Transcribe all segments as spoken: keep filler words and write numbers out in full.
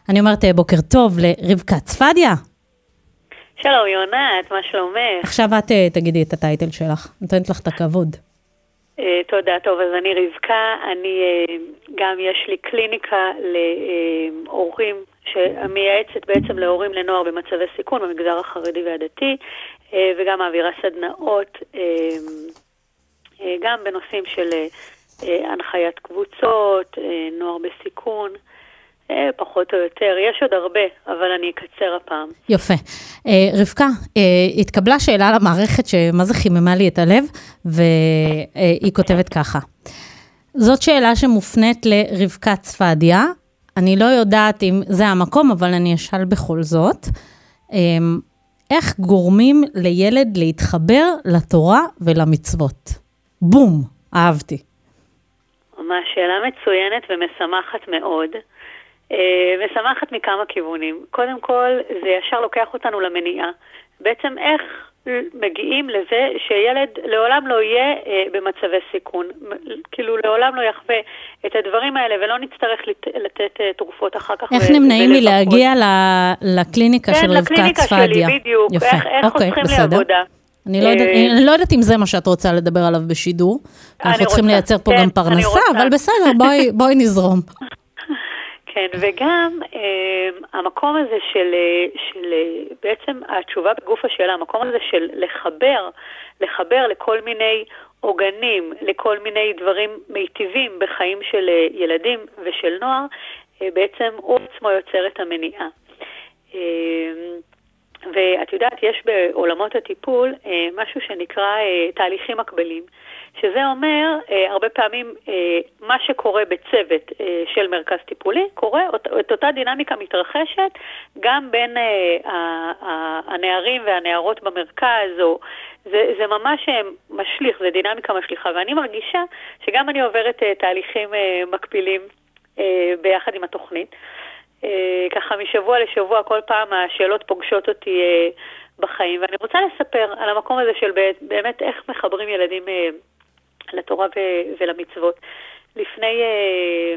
אני אומרת בוקר טוב לרבקה צפדיה. שלום יונת, מה שלומך? עכשיו את תגידי את הטייטל שלך, נותנת לך את הכבוד. Uh, תודה, טוב, אז אני רבקה, אני uh, גם יש לי קליניקה להורים, שמייעצת בעצם להורים לנוער במצבי סיכון במגזר החרדי והדתי, uh, וגם מעבירה סדנאות, uh, uh, גם בנושאים של uh, הנחיית קבוצות, uh, נוער בסיכון, פחות או יותר, יש עוד הרבה, אבל אני אקצר הפעם. יפה. רבקה, התקבלה שאלה למערכת שמה זה חיממה לי את הלב, והיא כותבת ככה. זאת שאלה שמופנית לרבקה צפדיה, אני לא יודעת אם זה המקום, אבל אני אשאל בכל זאת. איך גורמים לילד להתחבר לתורה ולמצוות? בום, אהבתי. ממש שאלה מצוינת ומשמחת מאוד. משמחת מכמה כיוונים. קודם כל, זה ישר לוקח אותנו למניעה. בעצם איך מגיעים לזה שילד לעולם לא יהיה במצבי סיכון. כאילו לעולם לא יחווה את הדברים האלה ולא נצטרך לתת תרופות אחר כך. איך נמנעים לי להגיע לקליניקה של רבקה צפדיה? כן, לקליניקה שלי, בדיוק. איך חוסכים לי עבודה. אני לא יודעת אם זה מה שאת רוצה לדבר עליו בשידור. אנחנו צריכים לייצר פה גם פרנסה, אבל בסדר, בואי נזרום. כן, וגם אה, המקום הזה של, של, בעצם התשובה בגוף השאלה, המקום הזה של לחבר, לחבר לכל מיני עוגנים, לכל מיני דברים מיטיבים בחיים של ילדים ושל נוער, אה, בעצם הוא עצמו יוצר את המניעה. אה, ואת יודעת, יש בעולמות הטיפול אה, משהו שנקרא אה, תהליכים מקבלים. שזה אומר, אה, הרבה פעמים, אה, מה שקורה בצוות אה, של מרכז טיפולי, קורה, אות, את אותה דינמיקה מתרחשת, גם בין אה, אה, הנערים והנערות במרכז, או, זה, זה ממש משליך, זה דינמיקה משליחה, ואני מרגישה שגם אני עוברת אה, תהליכים אה, מקבילים אה, ביחד עם התוכנית, אה, ככה משבוע לשבוע, כל פעם השאלות פוגשות אותי אה, בחיים, ואני רוצה לספר על המקום הזה של באמת איך מחברים ילדים אה, לתורה ו- ולמצוות. לפני uh,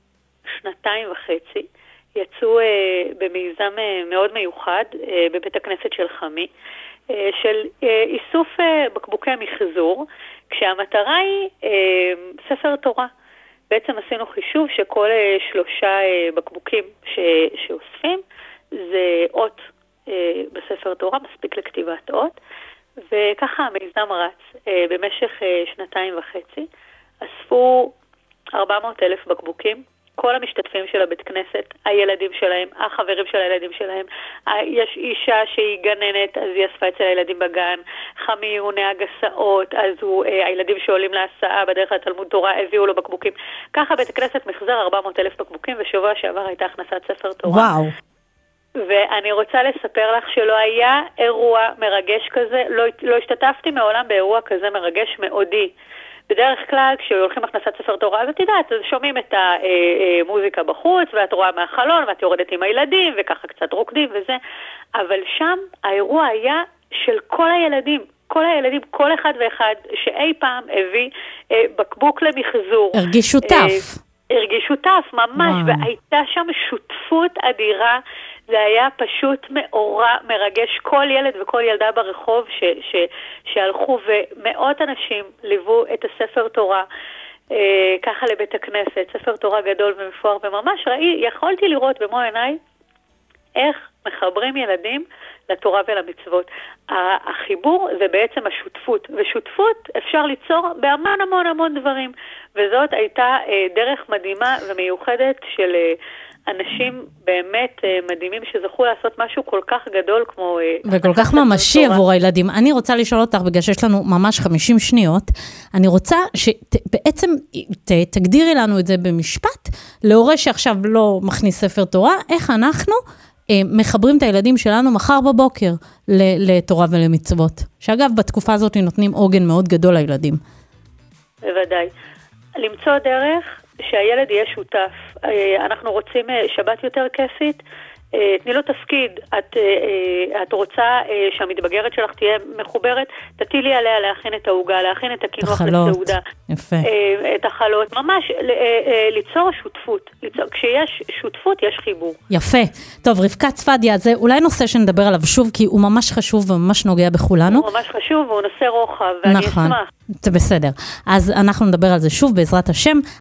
שנתיים וחצי יצאו uh, במיזם uh, מאוד מיוחד uh, בבית הכנסת של חמי, uh, של uh, איסוף uh, בקבוקי מחזור, כשהמטרה היא uh, ספר תורה. בעצם עשינו חישוב שכל uh, שלושה uh, בקבוקים ש- שאוספים זה אות uh, בספר תורה, מספיק לכתיבת אות, וככה המיזם רץ אה, במשך אה, שנתיים וחצי. אספו ארבע מאות אלף בקבוקים, כל המשתתפים של הבית כנסת, הילדים שלהם, החברים של הילדים שלהם, יש אישה שהיא גננת, אז היא אספה אצל הילדים בגן, חמי הוא נהג הסעות, אז הוא, אה, הילדים שעולים להסעה בדרך לתלמוד תורה הביאו לו בקבוקים. ככה בית הכנסת מחזר ארבע מאות אלף בקבוקים, ושבוע שעבר הייתה הכנסת ספר תורה. וואו. ואני רוצה לספר לך שלא היה אירוע מרגש כזה, לא, לא השתתפתי מעולם באירוע כזה מרגש מאודי. בדרך כלל כשהולכים הכנסת ספר תורה, אז את יודעת, אז שומעים את המוזיקה בחוץ, ואת רואה מהחלון, ואת יורדת עם הילדים, וככה קצת רוקדים וזה, אבל שם האירוע היה של כל הילדים, כל הילדים, כל אחד ואחד שאי פעם הביא בקבוק למחזור. הרגיש שותף. הרגיש שותף, ממש, וואו. והייתה שם שותפות אדירה, זה היה פשוט מאורע, מרגש, כל ילד וכל ילדה ברחוב ש, ש, שהלכו, ומאות אנשים ליוו את הספר תורה, אה, ככה לבית הכנסת, ספר תורה גדול ומפואר, וממש ראי, יכולתי לראות במו עיניי, איך מחברים ילדים לתורה ולמצוות. החיבור זה בעצם השותפות, ושותפות אפשר ליצור בהמון המון המון דברים, וזאת הייתה דרך מדהימה ומיוחדת של אנשים באמת מדהימים שזכו לעשות משהו כל כך גדול כמו... וכל כך ממשי עבור הילדים. אני רוצה לשאול אותך, בגלל שיש לנו ממש חמישים שניות, אני רוצה שבעצם תגדירי לנו את זה במשפט, להורה שעכשיו לא מכניס ספר תורה, איך אנחנו מחברים את הילדים שלנו מחר בבוקר לתורה ולמצוות. שאגב, בתקופה הזאת נותנים עוגן מאוד גדול לילדים. בוודאי. למצוא דרך שהילד יהיה שותף. אנחנו רוצים שבת יותר כיפית, תני לו תפקיד, את, את רוצה שהמתבגרת שלך תהיה מחוברת, תטילי עליה להכין את ההוגה, להכין את הקינוח לסעודה. יפה. את החלות, ממש ליצור שותפות. ליצור, כשיש שותפות, יש חיבור. יפה. טוב, רבקה צפדיה, זה אולי נושא שנדבר עליו שוב, כי הוא ממש חשוב וממש נוגע בכולנו. הוא ממש חשוב, והוא נושא רוחב, ואני נכון. אשמח. זה בסדר. אז אנחנו נדבר על זה שוב בעזרת השם.